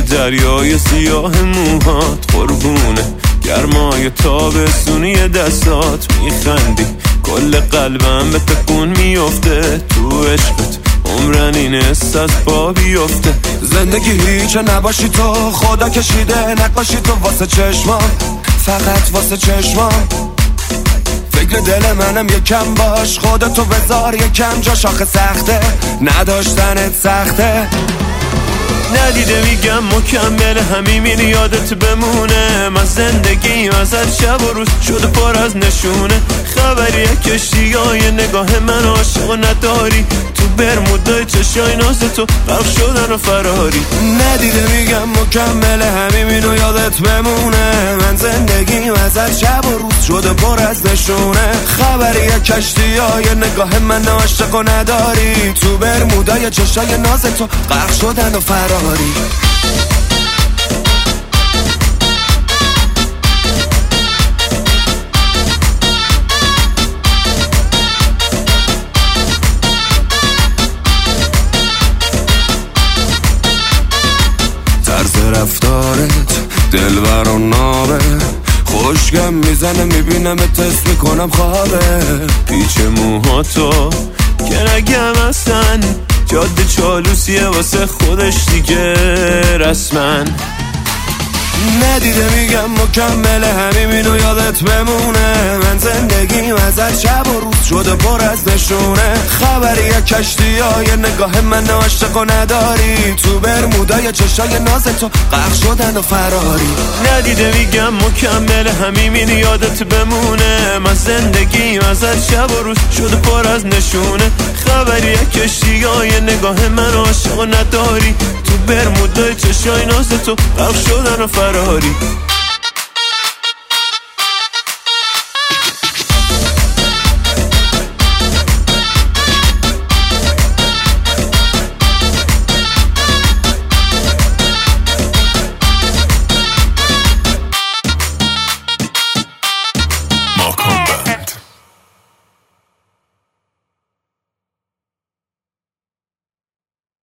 دریای سیاه موهات قربونه گرمای تابستونی دستات میخندی کل قلبم به تکون میفته تو عشقت عمرن این است از پا بیفته زندگی هیچ نباشی تو خدا کشیده نقاشی تو واسه چشمام فقط واسه چشمام فکر دل منم یکم باش خودتو بذار یکم جا شاخه سخته نداشتنت سخته ندیده میگم مکمل همین یادت بمونه من زندگیم ازت شب و روز شده پر از نشونه خبری کشتی های نگاه من عاشق و نداری تو برمودای چشای ناز تو غرق شدن و فراری ندیده میگم مکمل همین یادت بمونه من زندگیم ازت شب و روز شده پر از نشونه خبری کشتی های نگاه من عاشق و نداری تو برمودای چشای ناز تو غرق شدن و فراری طرز رفتارت دلبر و نابه خوشگم میزنه میبینم تست میکنم خوابه پیچ موهاتو که نگم اصلا جاده چالوسیه واسه خودش دیگه رسمن ندیده میگم مکمل همینو یادت بمونه من زندگیم ازت شب و روز شده پر از نشونه خبری کشتی های نگاه من عاشق و نداری تو برمودای چشای ناز تو غرق شدن و فراری ندیده میگم مکمل همین یادت بمونه من زندگیم ازت شب و روز شده پر از نشونه خبری کشتی های نگاه من عاشق و نداری تو برمودای چشای ناز تو غرق شدن و فراری